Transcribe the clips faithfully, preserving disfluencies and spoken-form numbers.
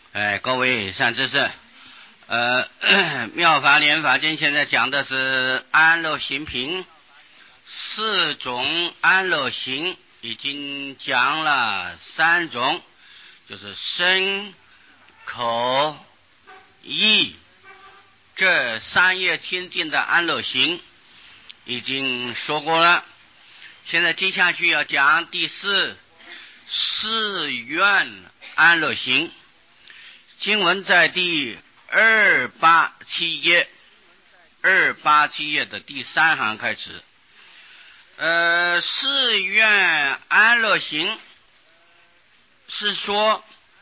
哎，各位善知识，呃，妙法莲法经现在讲的是安乐行品，四种安乐行已经讲了三种，就是身、口、意这三业清净的安乐行已经说过了。现在接下去要讲第四誓愿安乐行。经文在第二八七页，二八七页的第三行开始。呃，誓愿安乐行是说，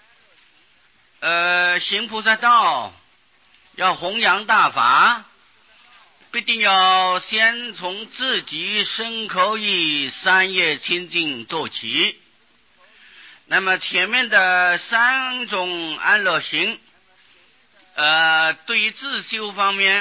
呃，行菩萨道要弘扬大法，必定要先从自己身口意三业清净做起。那么前面的三种安乐行，呃，对于自修方面，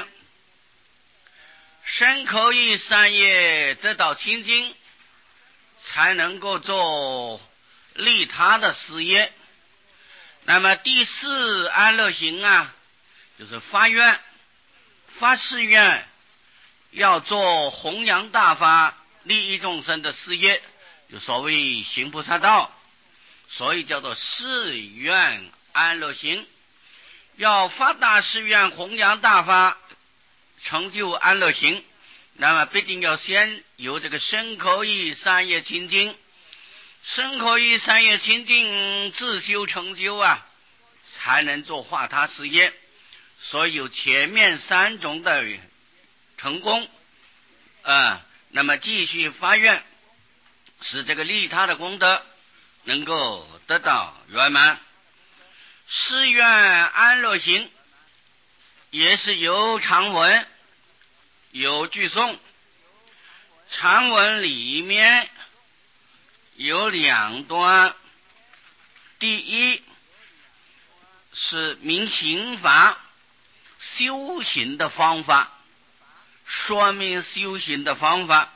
身口意三业得到清净，才能够做利他的事业。那么第四安乐行啊，就是发愿、发誓愿，要做弘扬大法、利益众生的事业，就所谓行菩萨道。所以叫做誓愿安乐行，要发大誓愿弘扬大法，成就安乐行，那么必定要先有这个身口意三业清净，身口意三业清净自修成就啊，才能做化他事业。所以有前面三种的成功啊、呃，那么继续发愿，使这个利他的功德能够得到圆满。誓愿安乐行也是有长文有句诵，长文里面有两段，第一是明行法，修行的方法，说明修行的方法。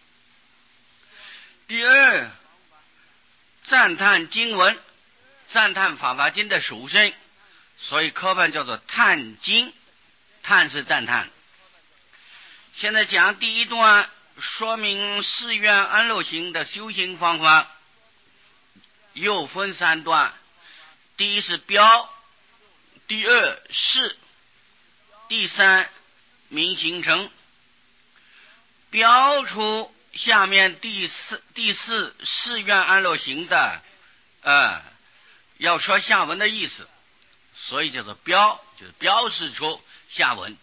第二赞叹经文，赞叹法华经的殊胜，所以科判叫做叹经，叹是赞叹。现在讲第一段，说明誓愿安乐行的修行方法，又分三段，第一是标，第二是，第三明行成。标出下面第四第四誓愿安乐行的呃，要说下文的意思，所以叫做标，就是标示出下文。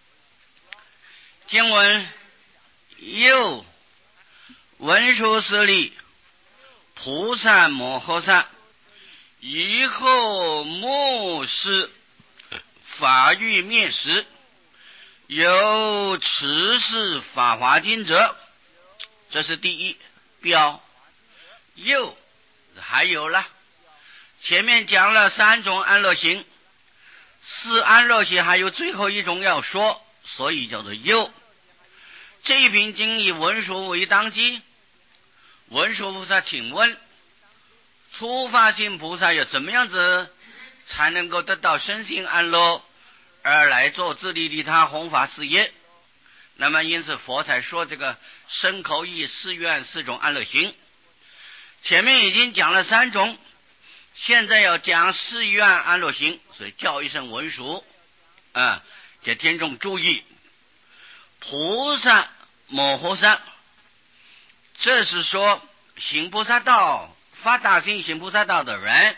经文又文殊师利菩萨摩诃萨以后末世法欲灭时，有持世法华经者，这是第一标。又还有了，前面讲了三种安乐行，四安乐行还有最后一种要说，所以叫做又。这一品经以文殊为当机，文殊菩萨请问，初发心菩萨要怎么样子才能够得到身心安乐，而来做自利利他弘法事业？那么因此佛才说这个身口意誓愿四种安乐行。前面已经讲了三种，现在要讲誓愿安乐行，所以叫一声文殊啊，给听众注意，菩萨摩诃萨，这是说行菩萨道发大心行菩萨道的人。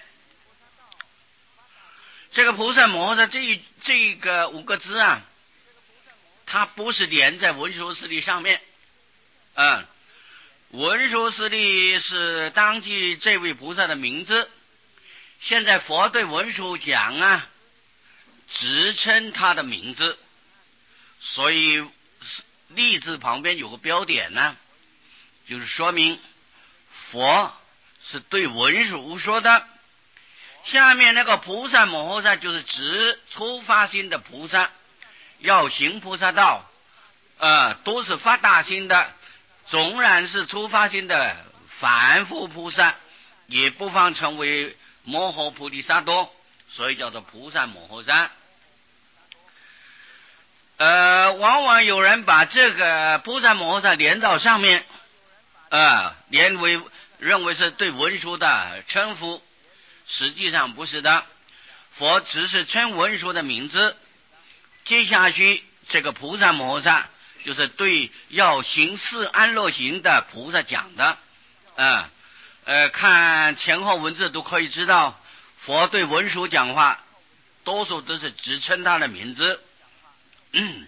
这个菩萨摩诃萨这这个五个字啊，它不是连在文殊师利上面，嗯，文殊师利是当即这位菩萨的名字。现在佛对文殊讲啊，直称他的名字，所以利字旁边有个标点呢，就是说明佛是对文殊说的。下面那个菩萨摩诃萨就是指初发心的菩萨，要行菩萨道，呃，都是发大心的，纵然是初发心的凡夫菩萨，也不妨成为摩诃菩提萨埵， 所以叫做菩萨摩诃萨。呃，往往有人把这个菩萨摩诃萨连到上面，呃，连为认为是对文殊的称呼，实际上不是的。佛只是称文殊的名字，接下去这个菩萨摩诃萨就是对要行四安乐行的菩萨讲的。呃呃，看前后文字都可以知道，佛对文殊讲话多数都是只称他的名字。嗯、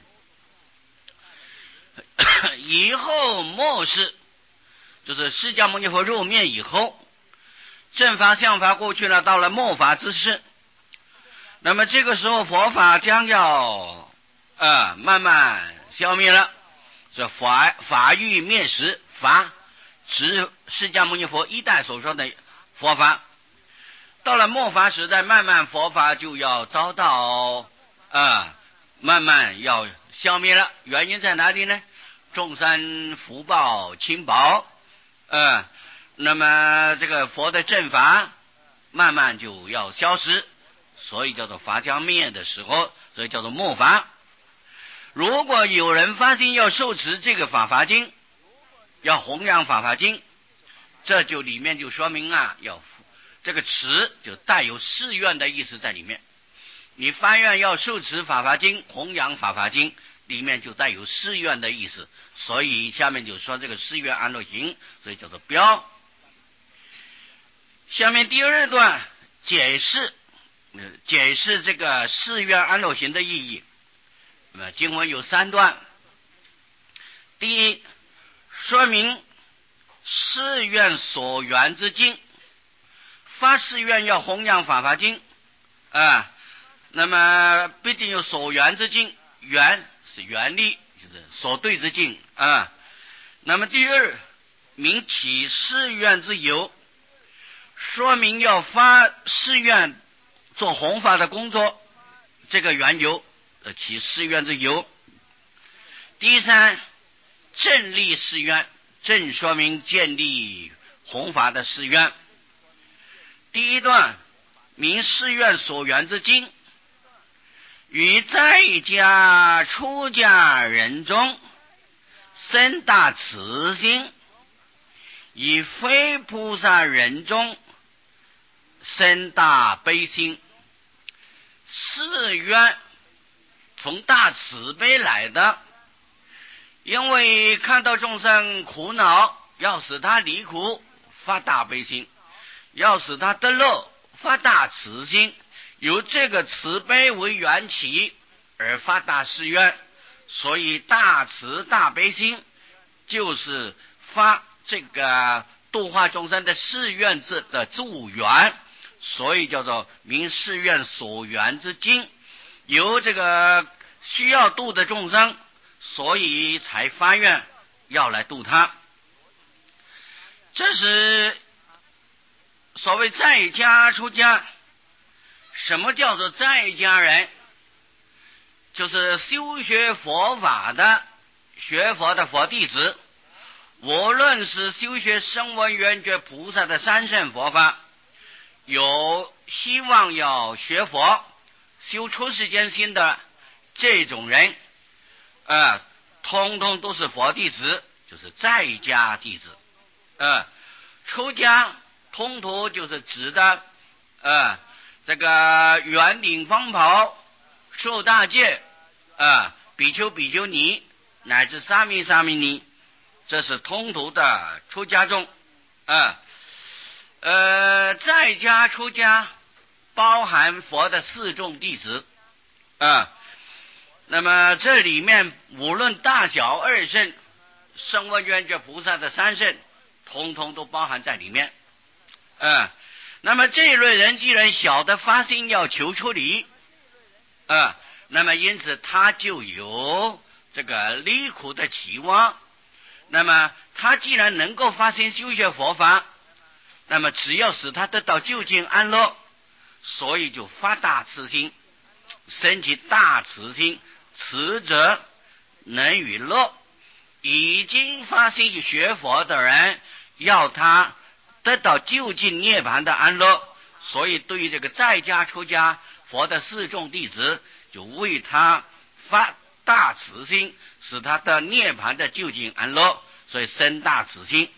以后末世就是释迦牟尼佛入灭以后，正法相法过去了，到了末法之世，那么这个时候佛法将要呃慢慢消灭了，这法法欲灭时，法指释迦牟尼佛一代所说的佛法。到了末法时代，慢慢佛法就要遭到呃慢慢要消灭了。原因在哪里呢？众生福报轻薄，呃那么这个佛的正法慢慢就要消失，所以叫做法将灭的时候，所以叫做末法。如果有人发心要受持这个法华经，要弘扬法华经，这就里面就说明啊，要这个持就带有誓愿的意思在里面。你发愿要受持法华经，弘扬法华经，里面就带有誓愿的意思，所以下面就说这个誓愿安乐行，所以叫做标。下面第二段解释解释这个誓愿安乐行的意义。那么经文有三段。第一，说明誓愿所缘之经，发誓愿要弘扬法华经啊，那么必定有所缘之经，缘是缘力，就是所对之境啊。那么第二，明起誓愿之由，说明要发誓愿做弘法的工作，这个缘由，呃，起誓愿之由。第三，正立誓愿，正说明建立弘法的誓愿。第一段，明誓愿所缘之经，于在家出家人中生大慈心，以非菩萨人中生大悲心。誓愿从大慈悲来的，因为看到众生苦恼，要使他离苦，发大悲心；要使他得乐，发大慈心。由这个慈悲为缘起而发大誓愿，所以大慈大悲心就是发这个度化众生的誓愿之的助缘，所以叫做明誓愿所缘之经。由这个需要度的众生，所以才发愿要来度他。这是所谓在家出家。什么叫做在家人？就是修学佛法的学佛的佛弟子，无论是修学声闻缘觉菩萨的三圣佛法，有希望要学佛修出世间心的这种人，呃，通通都是佛弟子，就是在家弟子。呃，出家通途就是指的呃这个圆顶方袍、受大戒啊、比丘比丘尼乃至沙弥沙弥尼，这是通途的出家众啊。呃，在家出家包含佛的四众弟子啊。那么这里面无论大小二圣、声闻缘觉菩萨的三圣，通通都包含在里面啊。那么这一类人既然晓得发心要求出离啊，那么因此他就有这个离苦的期望。那么他既然能够发心修学佛法，那么只要使他得到究竟安乐，所以就发大慈心，升起大慈心。慈者能与乐，已经发心去学佛的人，要他得到究竟涅槃的安乐， 所以对于这个在家出家佛的四众弟子，就为他发大慈心，使他的涅槃的究竟安乐，所以生大慈心。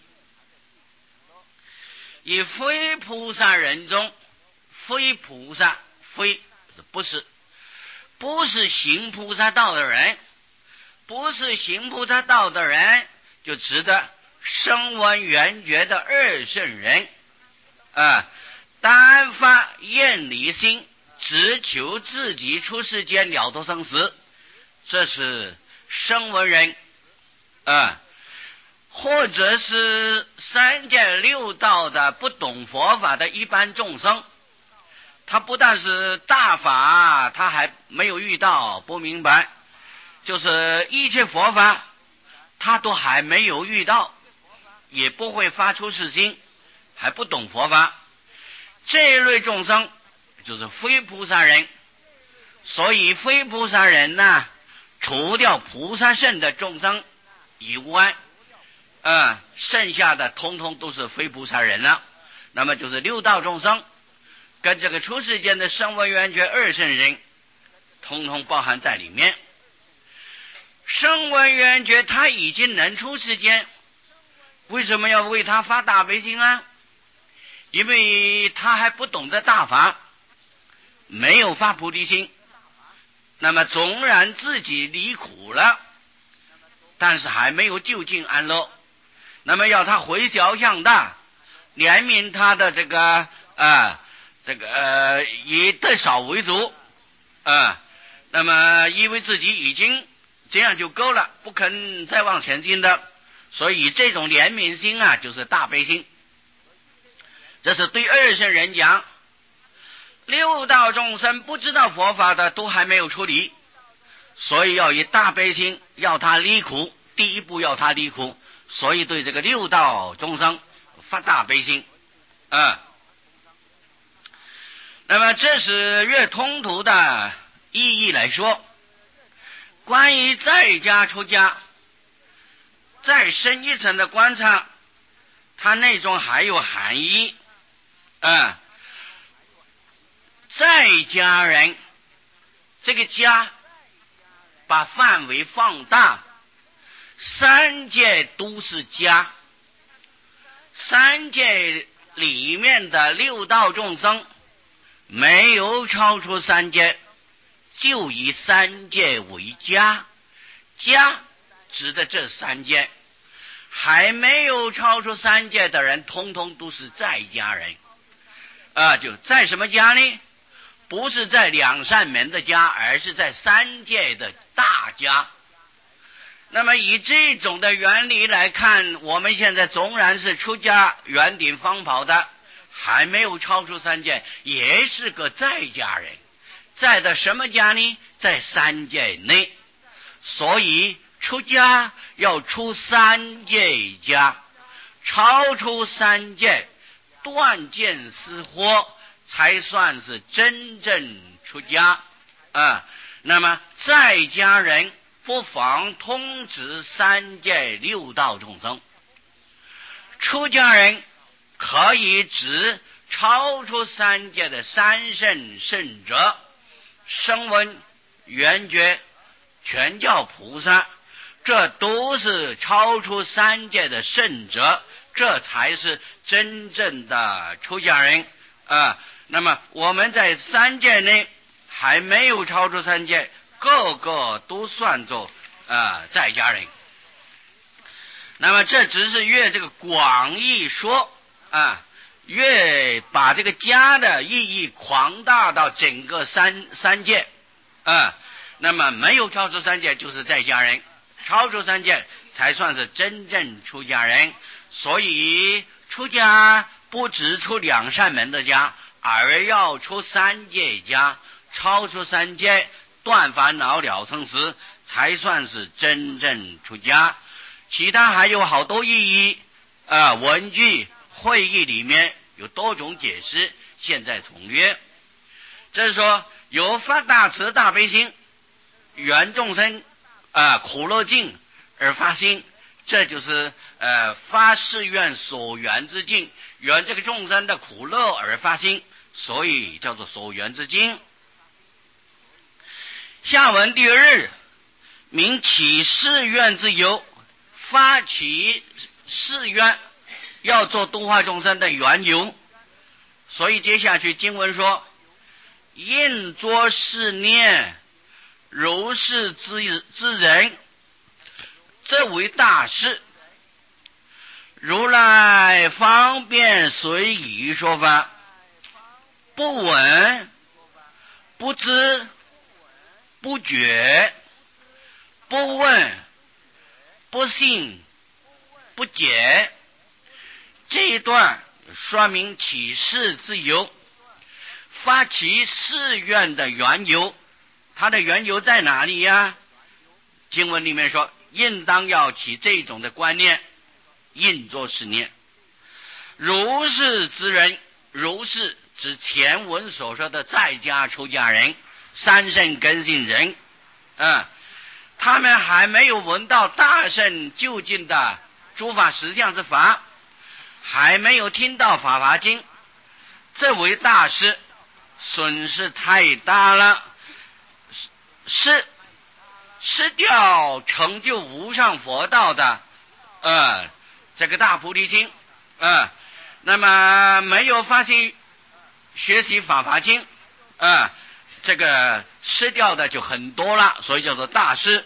以非菩萨人中，非菩萨，非不是不是行菩萨道的人，不是行菩萨道的人，就指的声闻缘觉的二圣人啊，单发厌离心，只求自己出世间了脱生死，这是声闻人啊。或者是三界六道的不懂佛法的一般众生，他不但是大法他还没有遇到，不明白，就是一切佛法他都还没有遇到，也不会发出世心，还不懂佛法，这一类众生就是非菩萨人。所以非菩萨人呢，除掉菩萨圣的众生以外，嗯，剩下的通通都是非菩萨人了。那么就是六道众生跟这个出世间的声闻缘觉二圣人通通包含在里面。声闻缘觉他已经能出世间，为什么要为他发大悲心啊？因为他还不懂得大法，没有发菩提心。那么纵然自己离苦了，但是还没有究竟安乐，那么要他回小向大，怜悯他的这个啊、呃，这个呃以得少为主啊、呃，那么因为自己已经这样就够了，不肯再往前进的，所以这种怜悯心啊，就是大悲心。这是对二圣人讲。六道众生不知道佛法的都还没有出离，所以要以大悲心要他离苦，第一步要他离苦，所以对这个六道众生发大悲心啊。那么这是越通途的意义来说。关于在家出家再深一层的观察，它内中还有含义啊。在家人这个家把范围放大，三界都是家，三界里面的六道众生没有超出三界，就以三界为家，家指的这三界，还没有超出三界的人通通都是在家人啊。就在什么家呢？不是在两扇门的家，而是在三界的大家。那么以这种的原理来看，我们现在纵然是出家圆顶方跑的，还没有超出三界，也是个在家人。在的什么家呢？在三界内。所以出家要出三界家，超出三界，断见思惑，才算是真正出家啊。那么在家人不妨通知三界六道众生，出家人可以指超出三界的三圣圣者，声闻缘觉全教菩萨，这都是超出三界的圣者，这才是真正的出家人啊。那么我们在三界内还没有超出三界，个个都算作啊在家人。那么这只是越这个广义说啊，越把这个家的意义扩大到整个三三界啊。那么没有超出三界就是在家人，超出三界才算是真正出家人。所以出家不只出两扇门的家，而要出三界家，超出三界，断烦恼了生死，才算是真正出家。其他还有好多意义啊，文句会议里面有多种解释，现在从略。这是说有发大慈大悲心，缘众生啊苦乐尽而发心，这就是呃发誓愿所缘之境，缘这个众生的苦乐而发心， 所以叫做所缘之经。下文第二，明起誓愿之由，发起誓愿要做度化众生的缘由。所以接下去经文说，应作是念，如是之之人，这为大事。如来方便随意说法，不闻不知不觉不问不信不解。这一段说明起誓之由，发起誓愿的缘由。它的缘由在哪里呀？经文里面说，应当要起这种的观念，应作是念。如是之人，如是指前文所说的在家出家人、三圣根性人，嗯，他们还没有闻到大圣究竟的诸法实相之法，还没有听到法华经，这为大事，损失太大了，是失掉成就无上佛道的呃这个大菩提心，呃那么没有发心学习法华经，呃这个失掉的就很多了，所以叫做大失。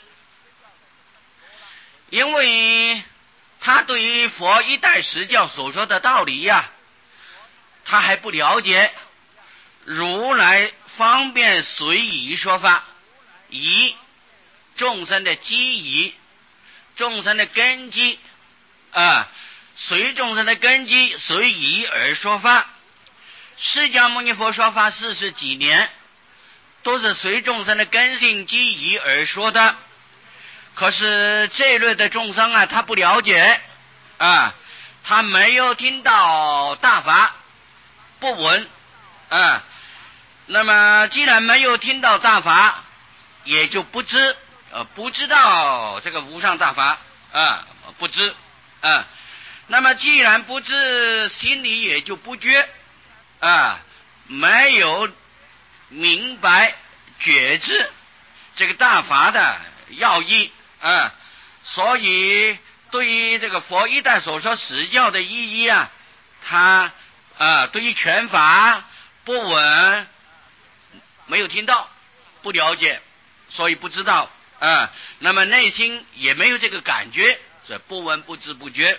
因为他对于佛一代实教所说的道理呀、啊，他还不了解。如来方便随意说法，以众生的机宜、众生的根基啊，随众生的根基随意而说法。释迦牟尼佛说法四十几年，都是随众生的根性机宜而说的。可是这一类的众生啊，他不了解啊，他没有听到大法，不闻啊。那么既然没有听到大法，也就不知呃不知道这个无上大法啊，不知啊。那么既然不知，心里也就不觉啊，没有明白觉知这个大法的要义啊，所以对于这个佛一代所说实教的意义啊，他啊对于全法不闻，没有听到，不了解，所以不知道啊。那么内心也没有这个感觉，所以不闻不知不觉。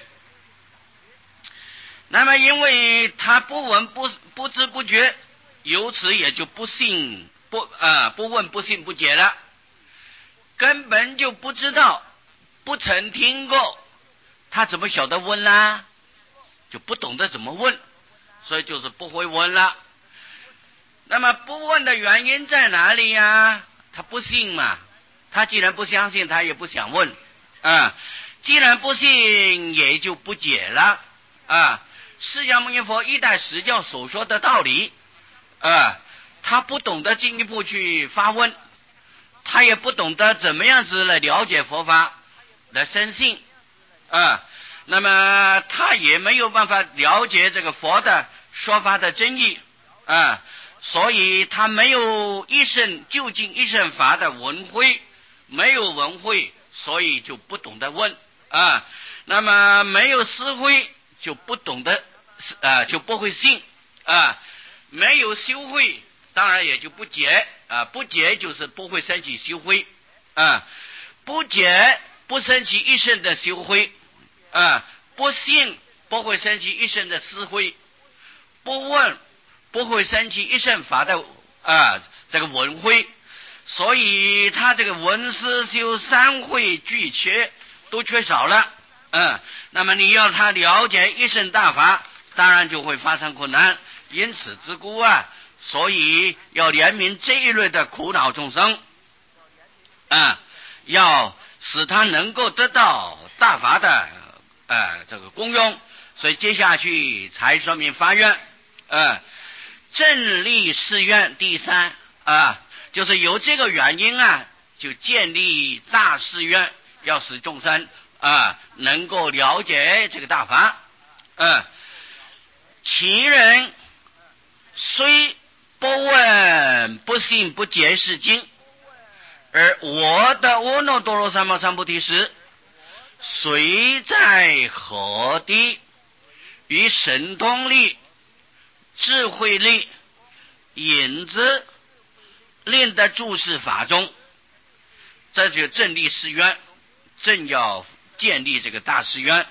那么因为他不闻不不知不觉，由此也就不信不啊、呃、不问不信不解了，根本就不知道，不曾听过，他怎么晓得问啦？就不懂得怎么问，所以就是不会问了。那么不问的原因在哪里呀？他不信嘛，他既然不相信，他也不想问啊。既然不信，也就不解了啊。释迦牟尼佛一代实教所说的道理啊，他不懂得进一步去发问，他也不懂得怎么样子来了解佛法，来深信啊。那么他也没有办法了解这个佛的说法的真意啊，所以他没有一圣究竟一圣法的闻慧，没有闻慧，所以就不懂得问啊。那么没有思慧，就不懂得啊，就不会信啊。没有修慧，当然也就不解啊，不解就是不会升起修慧啊，不解不升起一生的修慧啊，不信不会升起一生的思慧，不问不会升起一生法的啊这个闻慧，所以他这个闻思修三慧俱缺，都缺少了。嗯，那么你要他了解一生大法，当然就会发生困难。因此之故啊，所以要怜悯这一类的苦恼众生啊，要使他能够得到大法的呃这个功用。所以接下去才说明发愿呃正立誓愿第三啊，就是由这个原因啊，就建立大誓愿，要使众生啊能够了解这个大法。嗯，其人虽不问不信不解释经，而我的阿耨多罗三藐三菩提时，虽在何地，于神通力、智慧力、引子，令得注释法中。这就正立誓愿，正要建立这个大誓愿。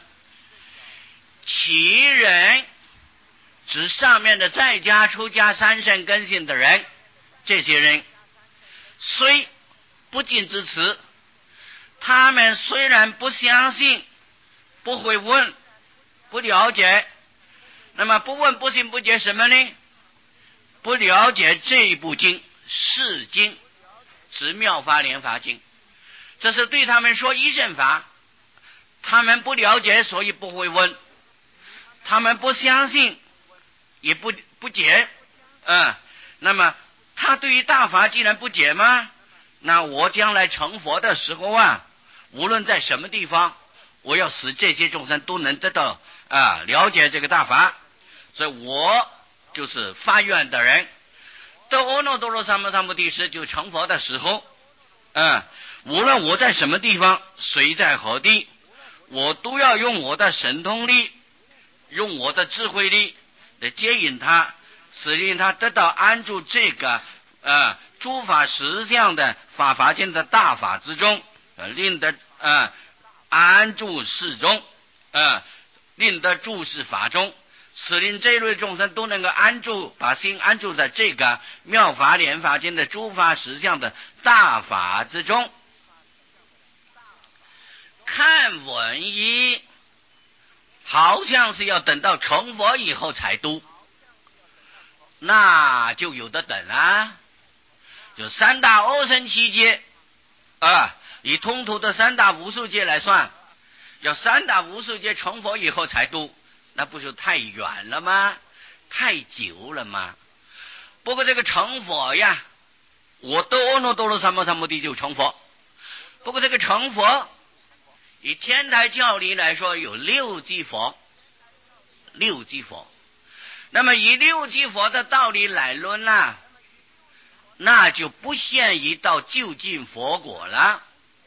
其人指上面的在家出家三圣根性的人，这些人虽不尽之词，他们虽然不相信，不会问，不了解，那么不问不信不解什么呢？不了解这一部经是经，指妙法莲华经，这是对他们说一圣法，他们不了解，所以不会问，他们不相信，也不不解，嗯，那么他对于大法既然不解吗？那我将来成佛的时候啊，无论在什么地方，我要使这些众生都能得到啊了解这个大法，所以我就是发愿的人，到阿耨多罗三藐三菩提时就成佛的时候，嗯，无论我在什么地方，谁在何地，我都要用我的神通力，用我的智慧力来接引他，使令他得到安住这个呃诸法实相的法华经的大法之中，呃，令得呃安住事中，呃，令得注释法中，使令这一类众生都能够安住，把心安住在这个妙法莲华经的诸法实相的大法之中。看文一好像是要等到成佛以后才读，那就有的等啦。就三大阿僧祇劫啊，以通途的三大无数劫来算，要三大无数劫成佛以后才读，那不是太远了吗？太久了吗？不过这个成佛呀，我都阿耨多罗三藐三菩提就成佛。不过这个成佛，以天台教理来说，有六级佛，六级佛。那么以六级佛的道理来论啦，那就不限于到究竟佛果了，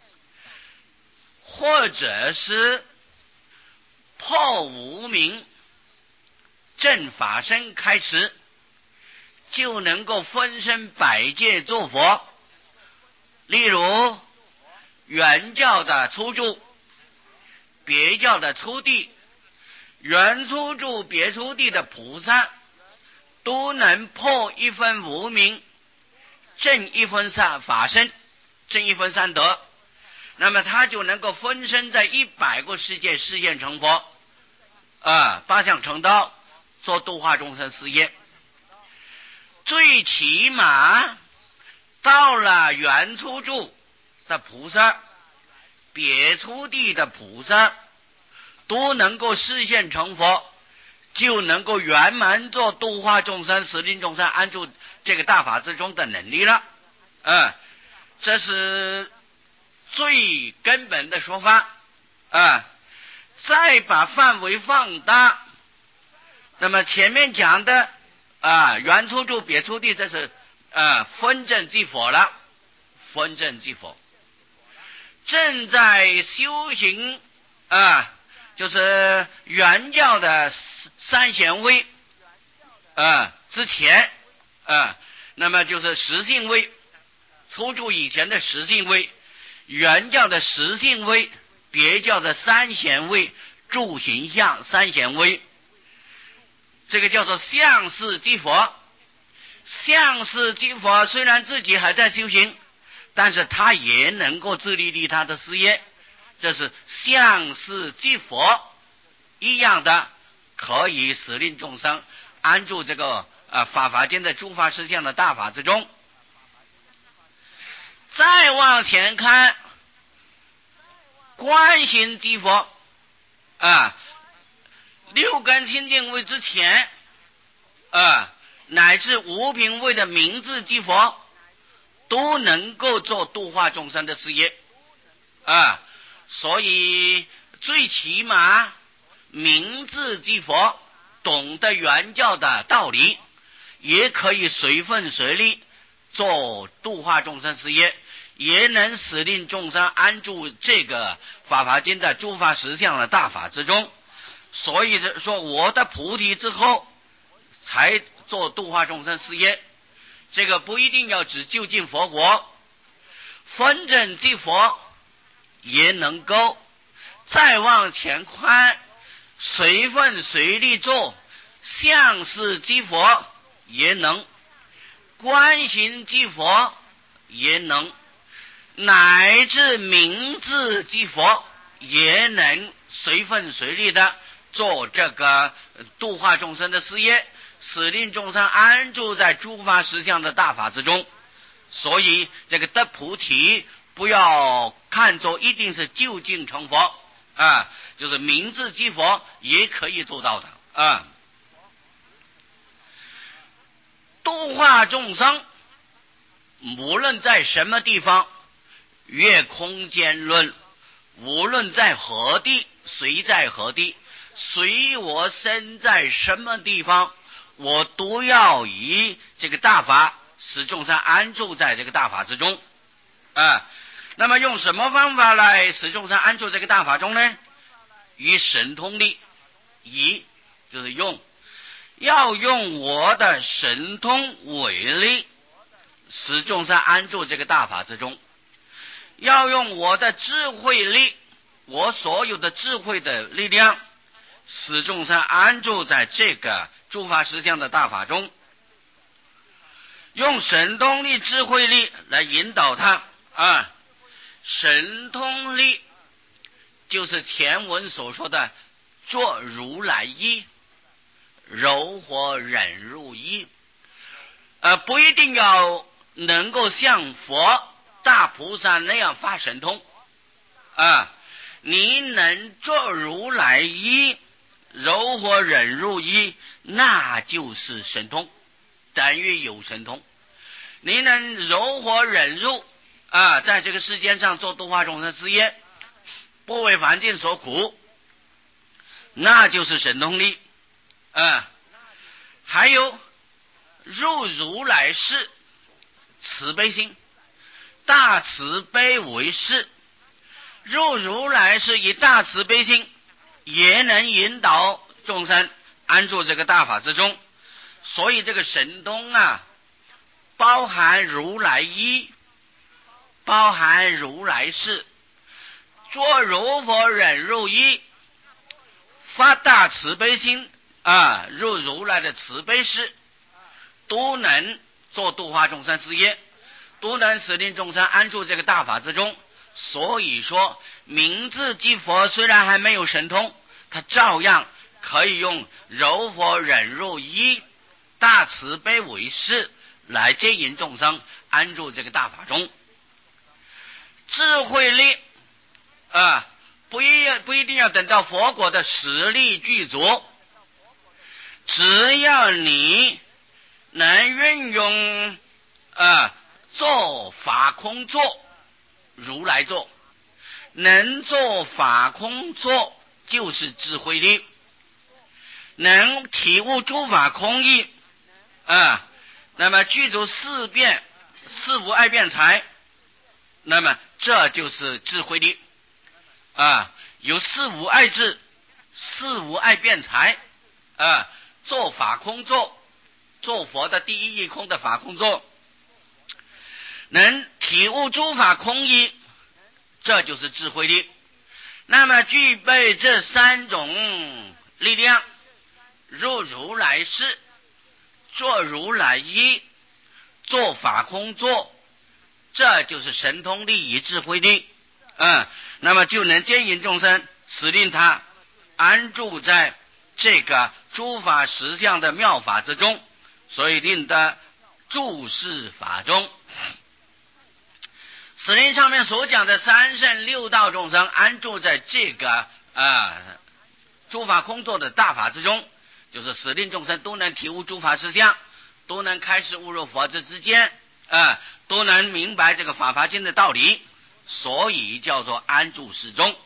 或者是破无明正法身开始，就能够分身百界做佛。例如原教的初住，别教的初地，原初住别初地的菩萨，都能破一分无明，正一分善法身，正一分善德，那么他就能够分身在一百个世界实现成佛，啊，八相成道，做度化众生事业。最起码到了原初住的菩萨，别初地的菩萨，都能够实现成佛，就能够圆满做度化众生、使令众生安住这个大法之中的能力了。嗯，这是最根本的说法。啊，再把范围放大，那么前面讲的啊，原初住别初地，这是啊分正即佛了，分正即佛。正在修行啊，就是原教的三贤位啊之前啊，那么就是实性位，初住以前的实性位，原教的实性位，别教的三贤位，住行相三贤位，这个叫做相似即佛。相似即佛虽然自己还在修行，但是他也能够自利利他的事业，这是相似即佛一样的，可以使令众生安住这个呃法华经的诸法实相的大法之中。再往前看，观行即佛啊，六根清净位之前啊，乃至无品位的明智即佛，都能够做度化众生的事业啊。所以最起码明智即佛懂得原教的道理， 也可以随分随力做度化众生事业，也能使令众生安住这个法华经的诸法实相的大法之中。所以说我的菩提之后才做度化众生事业，这个不一定要指就近佛国，分真即佛也能够，再往前宽，随分随力做相事即佛也能，观行即佛也能，乃至明智即佛也能随分随力的做这个度化众生的事业，使令众生安住在诸法实相的大法之中。所以这个得菩提不要看作一定是就近成佛啊，就是明智即佛也可以做到的啊。度化众生无论在什么地方，越空间论，无论在何地，随在何地，随我身在什么地方，我都要以这个大法使众生安住在这个大法之中啊。那么用什么方法来使众生安住这个大法中呢？以神通力，以就是用要用我的神通为力使众生安住这个大法之中，要用我的智慧力，我所有的智慧的力量使众生安住在这个诸法实相的大法中，用神通力智慧力来引导他啊。神通力就是前文所说的作如来意，柔和忍入意，呃，不一定要能够像佛大菩萨那样发神通啊，你能作如来意，柔和忍入意，那就是神通，等于有神通。你能柔和忍入啊，在这个世间上做度化众生事业，不为环境所苦，那就是神通力啊。还有入如来世慈悲心，大慈悲为事，入如来世以大慈悲心也能引导众生安住这个大法之中。所以这个神通啊，包含如来意，包含如来事，作如佛忍入意，发大慈悲心啊，入如来的慈悲事，都能做度化众生事业，都能使令众生安住这个大法之中。所以说明智即佛虽然还没有神通，他照样可以用柔佛忍入意，大慈悲为事来接引众生安住这个大法中。智慧力啊，不一不一定要等到佛果的实力具足，只要你能运用啊做法空做如来做，能做法空做就是智慧力，能体悟诸法空义啊，那么具足四变四无碍辩才，那么这就是智慧力啊，有四无碍智，四无碍辩才啊，做法空做，做佛的第一义空的法空做，能体悟诸法空义，这就是智慧力。那么具备这三种力量，入如来世，做如来意，做法空做，这就是神通力与智慧力，嗯，那么就能接引众生，使令他安住在这个诸法实相的妙法之中，所以令他住世法中，使令上面所讲的三圣六道众生安住在这个啊、呃、诸法空座的大法之中，就是使令众生都能体悟诸法实相，都能开示悟入佛智之间啊、呃，都能明白这个法华经的道理，所以叫做安住世中。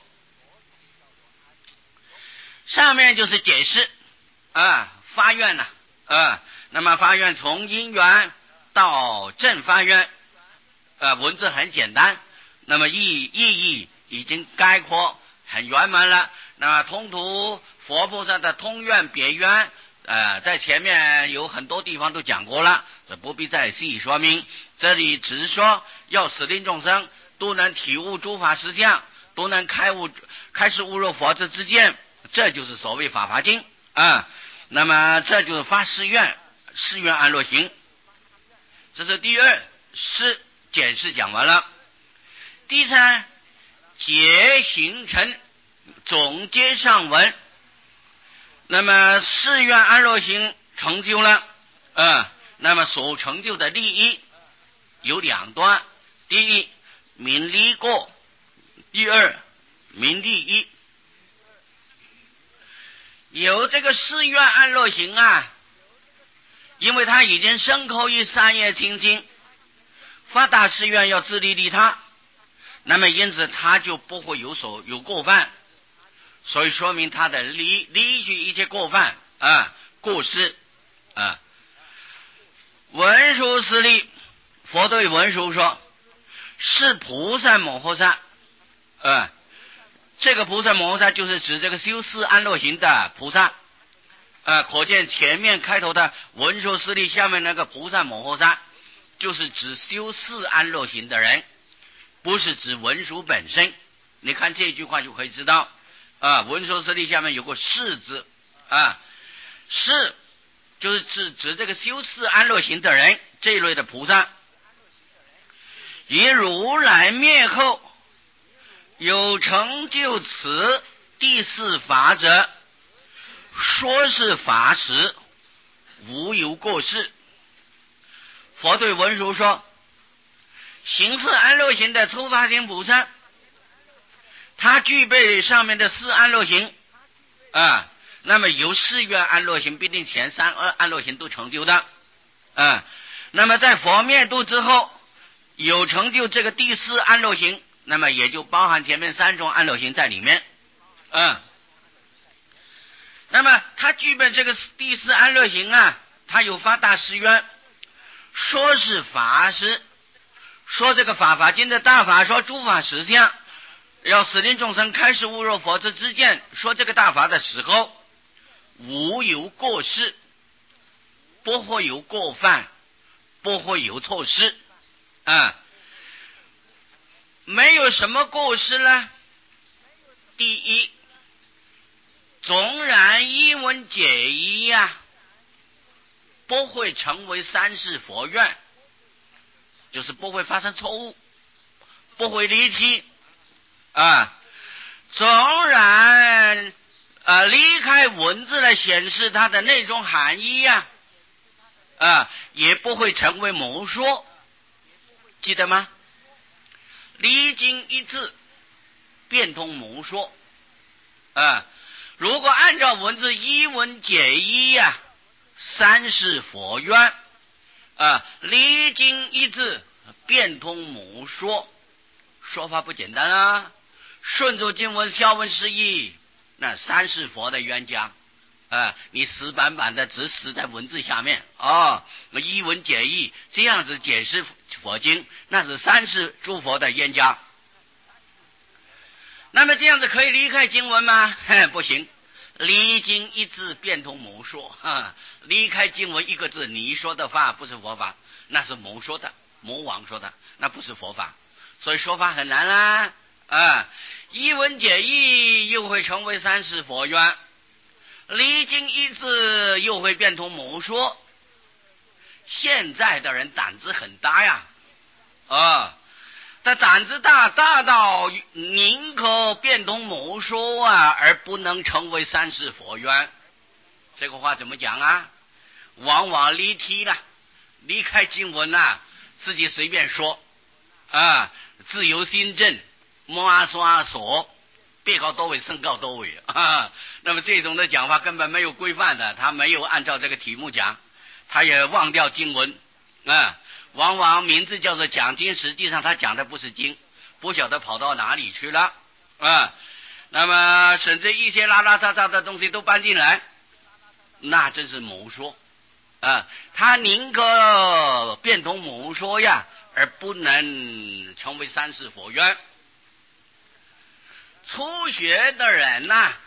上面就是解释啊，发愿呐啊， 那么发愿从因缘到正发愿，呃，文字很简单，那么意意义已经概括很圆满了。那么通途佛菩萨的通愿别愿，呃，在前面有很多地方都讲过了，这不必再细说明。这里只是说要死令众生都能体悟诸法实相，都能开悟开始悟入佛之之见，这就是所谓法华经啊。那么这就是发誓愿，誓愿安乐行。这是第二是解释讲完了。第三结行成总结上文。那么誓愿安乐行成就了，呃，那么所成就的利益有两段：第一，名利过；第二，名利益。有这个誓愿安乐行啊，因为他已经深刻于三业清净，发大誓愿要自利利他，那么因此他就不会有所有过犯，所以说明他的离离去一切过犯啊过失啊。文殊师利，佛对文殊说：“是菩萨摩诃萨，啊，这个菩萨摩诃萨就是指这个修四安乐行的菩萨，啊，可见前面开头的文殊师利，下面那个菩萨摩诃萨，就是指修四安乐行的人，不是指文殊本身。你看这句话就可以知道。”啊，文殊师利下面有个是字啊，是就是指指这个修四安乐行的人，这一类的菩萨。以如来灭后有成就此第四法者，说是法时无有过失。佛对文殊说，行四安乐行的初发心菩萨，他具备上面的四安乐行啊，那么由誓愿安乐行必定前三安乐行都成就的啊。那么在佛灭度之后有成就这个第四安乐行，那么也就包含前面三种安乐行在里面啊。那么他具备这个第四安乐行啊，他有发大誓愿，说是法师，说这个法华经的大法，说诸法实相，要使令众生开始悟入佛之知见，说这个大法的时候无有过失，不会有过犯，不会有错失啊。没有什么过失呢？第一，纵然一文解义呀、啊，不会成为三世佛愿，就是不会发生错误，不会离题啊。纵然呃离开文字来显示它的那种含义呀、啊，啊，也不会成为谋说，记得吗？离经一字，变通谋说啊。如果按照文字一文解义呀、啊，三世佛愿啊，离经一字，变通谋说，说法不简单啊。顺着经文消文释义，那三世佛的冤家啊，你死板板的只死在文字下面啊，一文解义这样子解释佛经，那是三世诸佛的冤家。那么这样子可以离开经文吗？嘿，不行。离经一字，变通谋说啊！离开经文一个字，你说的法不是佛法，那是谋说的，魔王说的，那不是佛法，所以说法很难啦啊！一文解义又会成为三世佛愿，离经一字又会变通谋说。现在的人胆子很大呀，啊！他胆子大，大到宁可变通谋说啊，而不能成为三世佛愿。这个话怎么讲啊？往往离题了，离开经文啊，自己随便说啊，自由心证，摸啊说啊说，别告多位，甚告多位啊。那么这种的讲法根本没有规范的，他没有按照这个题目讲，他也忘掉经文啊。往往名字叫做讲经，实际上他讲的不是经，不晓得跑到哪里去了啊。那么甚至一些拉拉杂杂的东西都搬进来，那真是谋说啊，他宁可变通母说呀，而不能成为三世佛缘。初学的人呐、啊，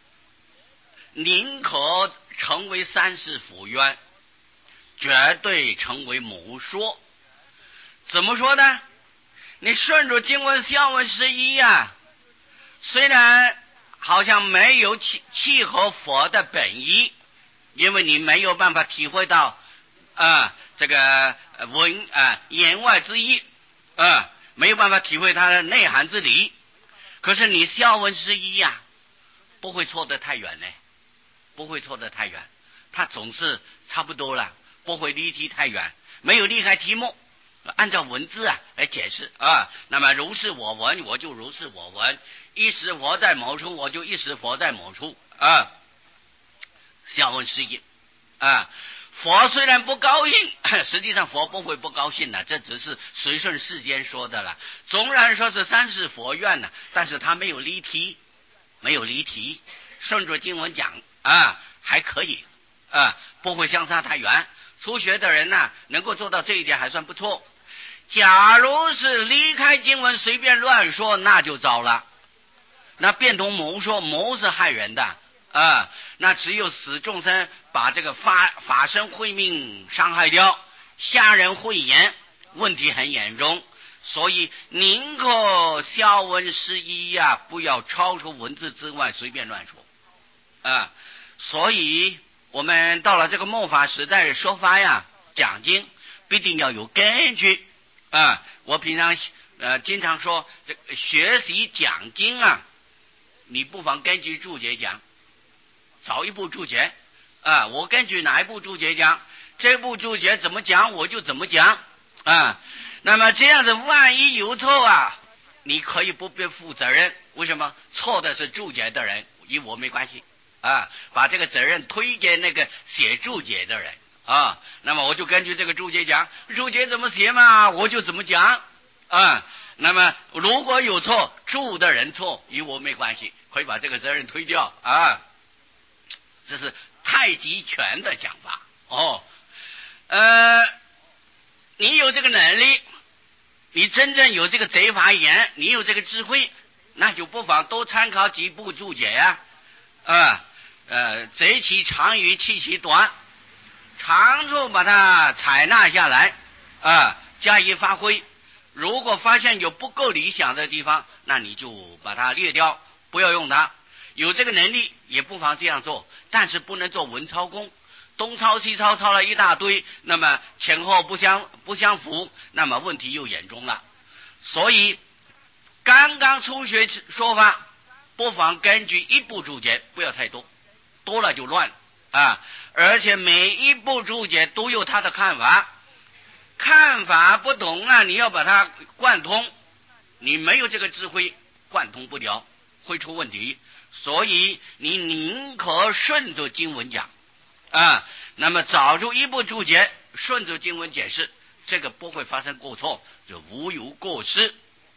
宁可成为三世佛缘，绝对成为母说。怎么说呢？你顺着经文相文释义呀，虽然好像没有契契合佛的本意，因为你没有办法体会到啊、呃、这个文啊、呃、言外之意啊、呃，没有办法体会它的内涵之理。可是你相文释义呀，不会错得太远呢，不会错得太远，它总是差不多了，不会离题太远，没有离开题目。按照文字啊来解释啊，那么如是我闻，我就如是我闻，一时佛在某处，我就一时佛在某处啊。相文释义啊，佛虽然不高兴，实际上佛不会不高兴的，这只是随顺世间说的了。纵然说是三世佛愿呢，但是他没有离题，没有离题，顺着经文讲啊，还可以啊，不会相差太远。初学的人呢、啊，能够做到这一点还算不错。假如是离开经文随便乱说，那就糟了。那变通魔说，魔是害人的啊，那只有使众生把这个法法身慧命伤害掉，瞎人慧眼，问题很严重。所以宁可消文释义呀、啊，不要超出文字之外随便乱说啊。所以我们到了这个末法时代说法呀，讲经必定要有根据啊！我平常呃经常说，这个学习讲经啊，你不妨根据注解讲，找一部注解啊，我根据哪一部注解讲，这部注解怎么讲我就怎么讲啊。那么这样子，万一有错啊，你可以不必负责任。为什么？错的是注解的人，与我没关系。啊，把这个责任推给那个写注解的人啊，那么我就根据这个注解讲，注解怎么写嘛，我就怎么讲啊。那么如果有错，注的人错，与我没关系，可以把这个责任推掉啊。这是太极拳的讲法哦。呃，你有这个能力，你真正有这个贼法眼，你有这个智慧，那就不妨多参考几部注解呀啊。呃，贼其长于弃其短，长处把它采纳下来啊，加以发挥。如果发现有不够理想的地方，那你就把它略掉，不要用它。有这个能力也不妨这样做，但是不能做文抄功，东抄西抄抄了一大堆，那么前后不相不相符，那么问题又严重了。所以刚刚初学说法，不妨根据一部注解，不要太多。多了就乱啊！而且每一部注解都有他的看法，看法不同啊，你要把它贯通，你没有这个智慧，贯通不了，会出问题。所以你宁可顺着经文讲啊，那么找出一部注解，顺着经文解释，这个不会发生过错，就无有过失。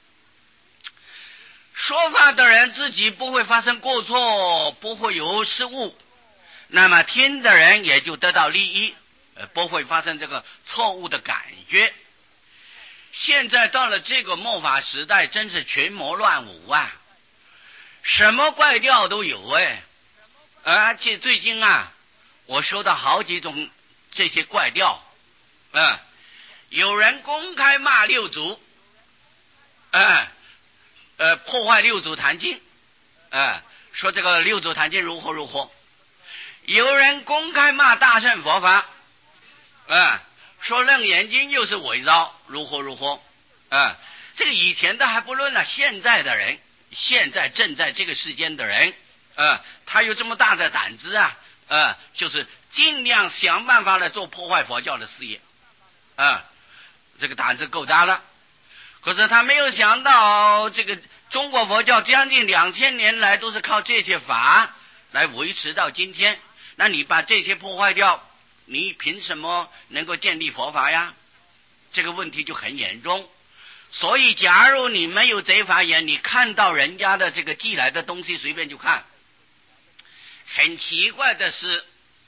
说法的人自己不会发生过错，不会有失误，那么听的人也就得到利益，呃，不会发生这个错误的感觉。现在到了这个末法时代，真是群魔乱舞啊，什么怪调都有哎。而且最近啊，我收到好几种这些怪调，嗯、呃，有人公开骂六祖，嗯、呃。呃，破坏六祖坛经，啊、呃，说这个六祖坛经如何如何。有人公开骂大乘佛法，啊、呃，说楞严经又是伪造，如何如何，啊、呃，这个以前的还不论了，现在的人，现在正在这个世间的人，啊、呃，他有这么大的胆子啊，啊、呃，就是尽量想办法来做破坏佛教的事业，啊、呃，这个胆子够大了。可是他没有想到，这个中国佛教将近两千年来都是靠这些法来维持到今天。那你把这些破坏掉，你凭什么能够建立佛法呀？这个问题就很严重。所以，假如你没有贼法眼，你看到人家的这个寄来的东西，随便就看。很奇怪的是，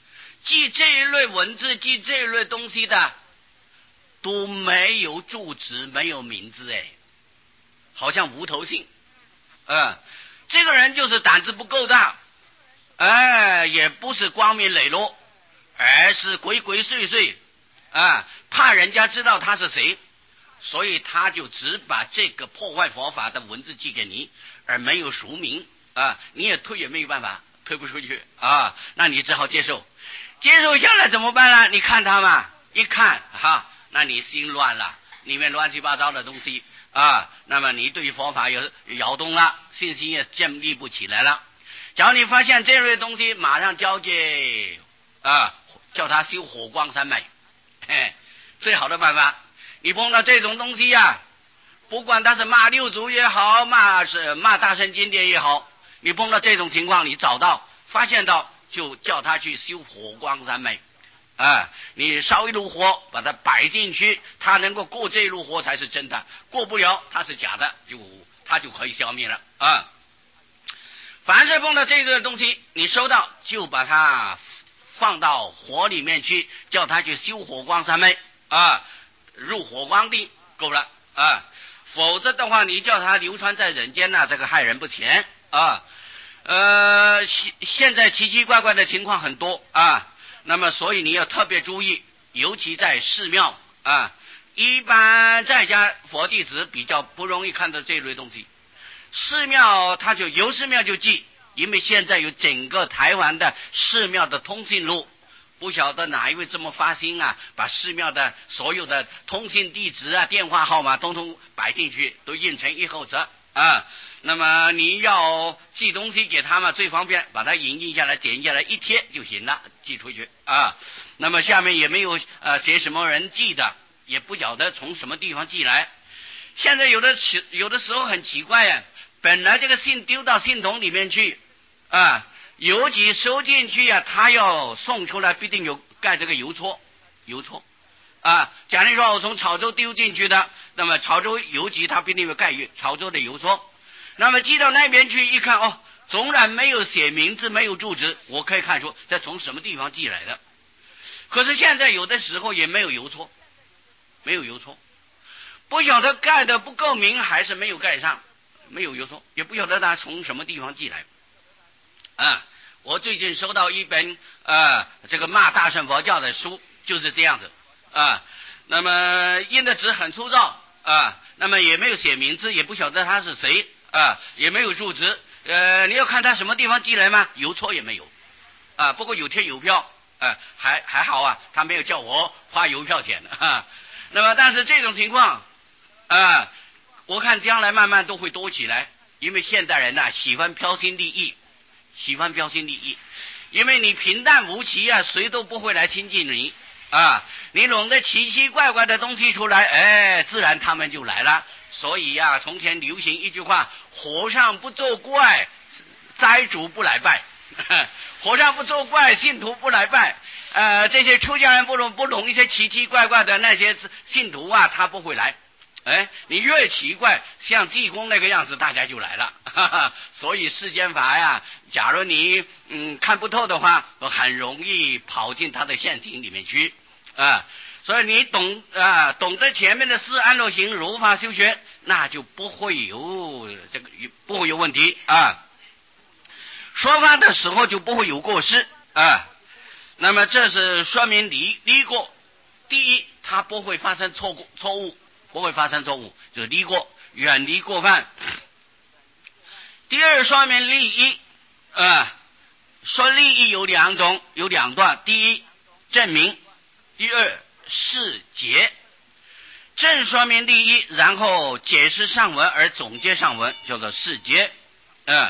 记这一类文字、记这一类东西的，都没有住址，没有名字，哎，好像无头信。嗯，这个人就是胆子不够大，哎，也不是光明磊落，而是鬼鬼祟祟，啊，怕人家知道他是谁，所以他就只把这个破坏佛法的文字寄给你，而没有署名啊，你也推也没有办法，推不出去啊，那你只好接受，接受下来怎么办呢？你看他嘛，一看哈，那你心乱了，里面乱七八糟的东西啊，那么你对佛法有摇动了，信心也建立不起来了。假如你发现这类东西，马上交给啊，叫他修火光三昧，嘿，最好的办法。你碰到这种东西呀、啊，不管他是骂六祖也好，骂是骂大乘经典也好，你碰到这种情况，你找到发现到，就叫他去修火光三昧。啊，你烧一炉火，把它摆进去，他能够过这一炉火才是真的，过不了他是假的，就他就可以消灭了啊。凡是碰到这个东西，你收到就把它放到火里面去，叫他去修火光三昧啊，入火光地够了啊。否则的话，你叫他流传在人间呢、啊，这个害人不浅啊。呃，现现在奇奇怪怪的情况很多啊。那么，所以你要特别注意，尤其在寺庙啊，一般在家佛弟子比较不容易看到这类东西。寺庙他就有寺庙就记，因为现在有整个台湾的寺庙的通讯录，不晓得哪一位这么发心啊，把寺庙的所有的通信地址啊、电话号码通通摆进去，都印成一后册啊。那么你要寄东西给他们最方便，把它影印下来、剪下来一贴就行了，寄出去啊。那么下面也没有呃写什么人寄的，也不晓得从什么地方寄来。现在有的有的时候很奇怪呀、啊，本来这个信丢到信筒里面去啊，邮局收进去啊，他要送出来必定有盖这个邮戳，邮戳啊。假如说我从潮州丢进去的，那么潮州邮局他必定有盖潮州的邮戳。那么寄到那边去一看，哦，纵然没有写名字，没有住址，我可以看出这从什么地方寄来的。可是现在有的时候也没有邮戳，没有邮戳，不晓得盖的不够明还是没有盖上，没有邮戳，也不晓得他从什么地方寄来。啊，我最近收到一本啊这个骂大乘佛教的书，就是这样子啊。那么印的纸很粗糙啊，那么也没有写名字，也不晓得他是谁。啊，也没有住址，呃，你要看他什么地方寄来吗？邮戳也没有，啊，不过有贴邮票，啊，还还好啊，他没有叫我花邮票钱啊。那么，但是这种情况，啊，我看将来慢慢都会多起来，因为现代人呐、啊、喜欢标新立异，喜欢标新立异，因为你平淡无奇啊，谁都不会来亲近你啊，你弄得奇奇怪怪的东西出来，哎，自然他们就来了。所以呀、啊，从前流行一句话：和尚不作怪，斋主不来拜；和尚不作怪，信徒不来拜。呃，这些出家人不懂不懂一些奇奇怪怪的那些信徒啊，他不会来。哎，你越奇怪，像济公那个样子，大家就来了。哈哈，所以世间法呀，假如你嗯看不透的话，很容易跑进他的陷阱里面去啊。所以你懂啊，懂得前面的四安乐行如法修学，那就不会有这个不会有问题啊。说法的时候就不会有过失啊。那么这是说明离离过，第一，他不会发生错误错误，不会发生错误，就是离过，远离过犯。第二，说明利益啊，说利益有两种，有两段，第一证明，第二释结。正说明利益，然后解释上文而总结上文，叫做释结。嗯，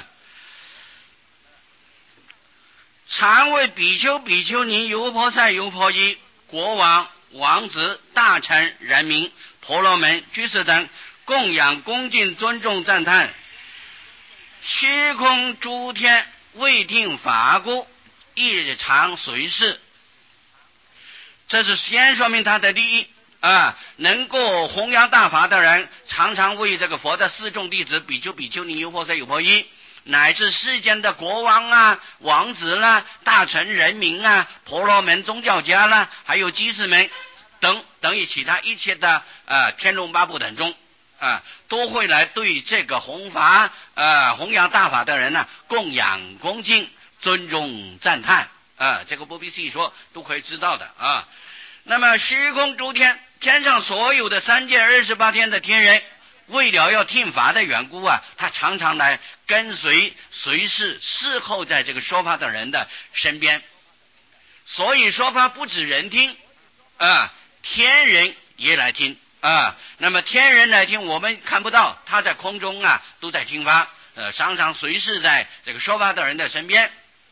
常为比丘、比丘尼、优婆塞、优婆夷、国王、王子、大臣、人民、婆罗门、居士等供养、恭敬、尊重、赞叹。虚空诸天未听法故，一常随事。这是先说明他的利益啊，能够弘扬大法的人，常常为这个佛的四众弟子比丘、比丘尼、优婆塞、优婆夷乃至世间的国王啊、王子啦、大臣人民啊、婆罗门宗教家啦，还有居士们等等于其他一切的呃天龙八部等中啊、呃，都会来对这个弘法呃弘扬大法的人呢、啊、供养恭敬、尊重赞叹啊、呃，这个不必细说，都可以知道的啊。那么虚空诸天，天上所有的三界二十八天的天人，为了要听法的缘故啊，他常常来跟随随侍侍候在这个说法的人的身边。所以说法不止人听啊，天人也来听啊。那么天人来听，我们看不到，他在空中啊都在听法，呃，常常随侍在这个说法的人的身边。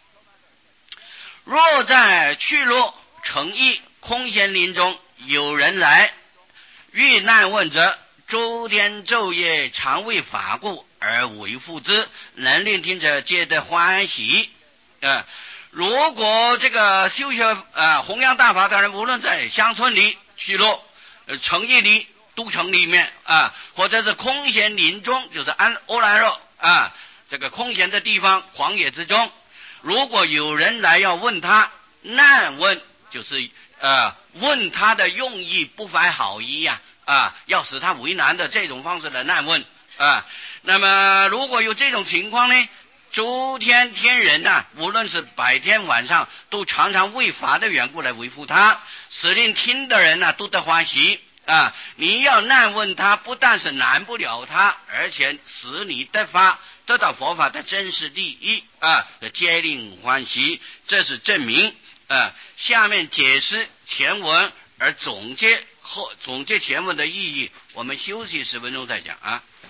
若在去路诚意空闲林中有人来欲难问者，诸天昼夜常为法故而为复之，能聆听者皆得欢喜。呃，如果这个修学呃弘扬大法的人，无论在乡村里、去路、呃、城邑里、都城里面啊、呃，或者是空闲林中，就是安欧兰若啊，这个空闲的地方、荒野之中，如果有人来要问他难问，就是呃问他的用意不怀好意呀、啊，啊，要使他为难的这种方式的难问啊。那么如果有这种情况呢，诸天天人呐、啊，无论是白天晚上，都常常为法的缘故来维护他，使令听的人呐、啊、都得欢喜啊。你要难问他，不但是难不了他，而且使你得法得到佛法的真实利益啊，皆令欢喜。这是证明啊。下面解释前文而总结后总结前文的意义，我们休息十分钟再讲啊。